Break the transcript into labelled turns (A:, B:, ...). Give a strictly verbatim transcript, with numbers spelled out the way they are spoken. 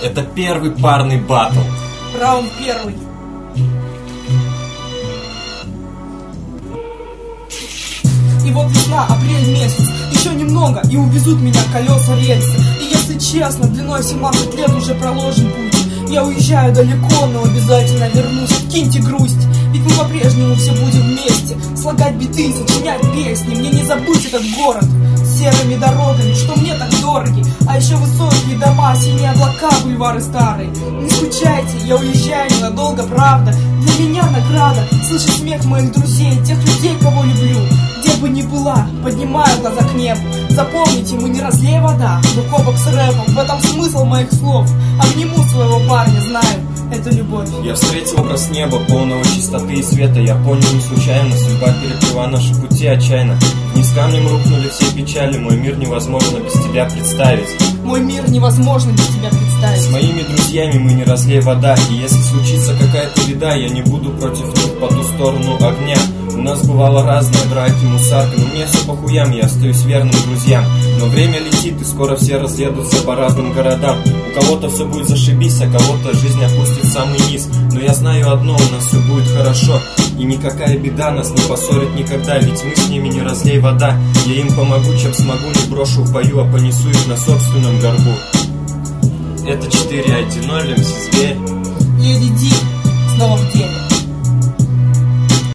A: Это первый парный баттл.
B: Раунд первый. И вот весна, апрель месяц. Еще немного, и увезут меня колеса рельсы. И если честно, длиной семнадцать лет уже проложен путь. Я уезжаю далеко, но обязательно вернусь. Откиньте грусть, ведь мы по-прежнему все будем вместе. Слагать биты, сочинять песни. Мне не забыть этот город с серыми дорогами, что мне так дороги. А еще высокие дома, синие облака, бульвары старые. Не скучайте, я уезжаю ненадолго, правда. Для меня награда слышать смех моих друзей, тех людей, кого люблю. Где бы ни была, поднимаю глаза к небу. Запомните, мы не разлей вода, но копок с рэпом. В этом смысл моих слов. Обниму своего парня, знаю, это любовь.
A: Я встретил образ неба, полного чистоты и света. Я понял не случайно, судьба переплыла наши пути отчаянно. Вниз камнем рухнули все печали. Мой мир невозможно без тебя представить.
B: Мой мир невозможно без тебя представить.
A: С моими друзьями мы не разлей вода. И если случится какая-то беда, я не буду против них по ту сторону огня. У нас бывало разные драки, мусарка, но мне все по хуям, я остаюсь верным друзьям. Но время летит, и скоро все разъедутся по разным городам. У кого-то все будет зашибись, а кого-то жизнь опустит в самый низ. Но я знаю одно, у нас все будет хорошо. И никакая беда нас не поссорит никогда, ведь мы с ними не разлей вода. Я им помогу, чем смогу, не брошу в бою, а понесу их на собственном горбу. Это четыре один ноль, эм си Зверь.
B: Леди Ди, снова в деле.